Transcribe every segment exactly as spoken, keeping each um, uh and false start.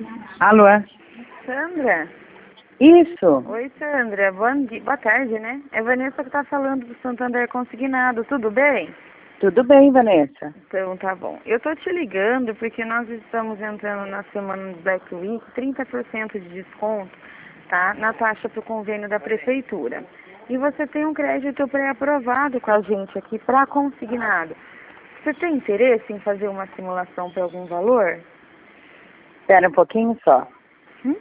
Alô? Sandra? Isso. Oi, Sandra. Bom dia. Boa tarde, né? É Vanessa que tá falando do Santander Consignado. Tudo bem? Tudo bem, Vanessa? Então, tá bom. Eu tô te ligando porque nós estamos entrando na semana do Black Week, trinta por cento de desconto, tá? Na taxa pro convênio da prefeitura. E você tem um crédito pré-aprovado com a gente aqui para consignado. Você tem interesse em fazer uma simulação para algum valor? Espera um pouquinho só. Hum?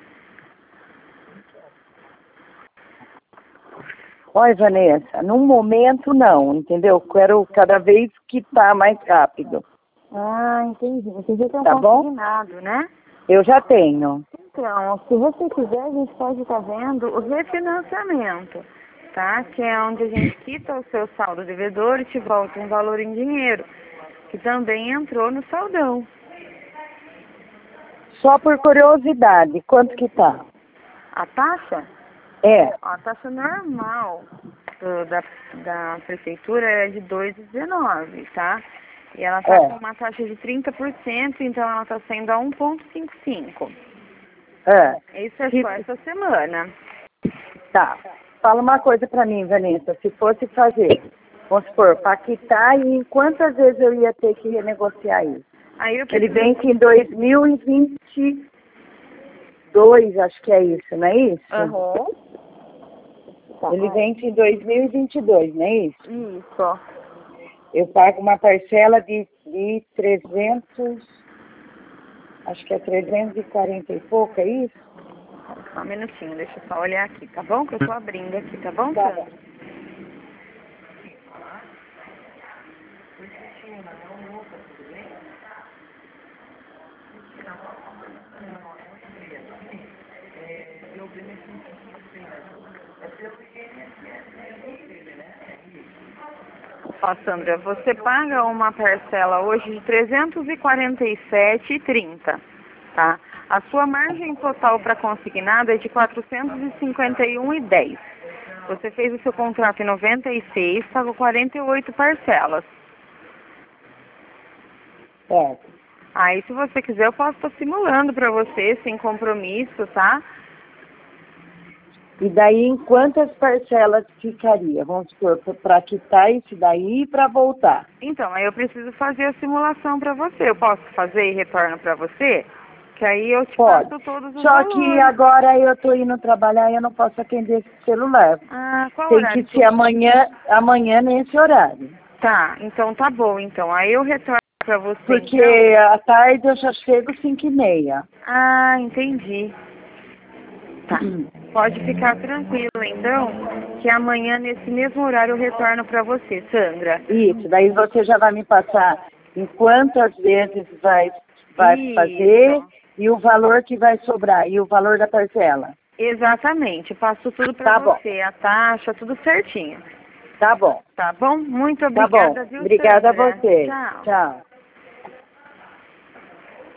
Oi, Vanessa. No momento, não, entendeu? Quero cada vez que tá mais rápido. Ah, entendi. Você já tem um Tá bom? consignado, né? Eu já tenho. Então, se você quiser, a gente pode estar vendo o refinanciamento, tá? Que é onde a gente quita o seu saldo devedor e te volta um valor em dinheiro, que também entrou no saldão. Só por curiosidade, quanto que tá? A taxa? É. A taxa normal do- da, da prefeitura é de dois vírgula dezenove, tá? E ela tá É. com uma taxa de trinta por cento, então ela tá sendo a um vírgula cinquenta e cinco. É. Isso é Se- só essa semana. Tá. Fala uma coisa pra mim, Vanessa. Se fosse fazer, vamos supor, pra quitar, e quantas vezes eu ia ter que renegociar isso? Aí eu Ele preciso... vence em dois mil e vinte e dois, acho que é isso, não é isso? Aham. Tá. Ele vence em dois mil e vinte e dois, não é isso? Isso. Eu pago uma parcela de, de trezentos, acho que é trezentos e quarenta e pouco, é isso? Só um minutinho, deixa eu só olhar aqui, tá bom? Que eu tô abrindo aqui, tá bom, Tá Sandra? bom. Ó, Sandra, você paga uma parcela hoje de trezentos e quarenta e sete reais e trinta centavos, tá? A sua margem total para consignado é de quatrocentos e cinquenta e um reais e dez centavos. Você fez o seu contrato em noventa e seis, pagou quarenta e oito parcelas. Certo. Aí, se você quiser, eu posso estar simulando para você, sem compromisso, tá? E daí, em quantas parcelas ficaria? Vamos supor, para quitar isso daí e para voltar. Então, aí eu preciso fazer a simulação para você. Eu posso fazer e retorno para você? Que aí eu te Pode. passo todos os Só valores. que agora eu estou indo trabalhar e eu não posso atender esse celular. Ah, qual Tem horário? que ser amanhã, amanhã nesse horário. Tá, então tá bom, então. Aí eu retorno pra você, Porque então. à tarde eu já chego cinco e meia. Ah, entendi. Tá. Pode ficar tranquila, então, que amanhã, nesse mesmo horário, eu retorno pra você, Sandra. Isso, daí você já vai me passar em quantas vezes vai, vai Isso. fazer e o valor que vai sobrar, e o valor da parcela. Exatamente. Passo tudo pra Tá bom, você, a taxa, tudo certinho. tá bom, Tá bom? Muito tá bom. obrigada, viu, Obrigada a Sandra? você. Tchau. Tchau.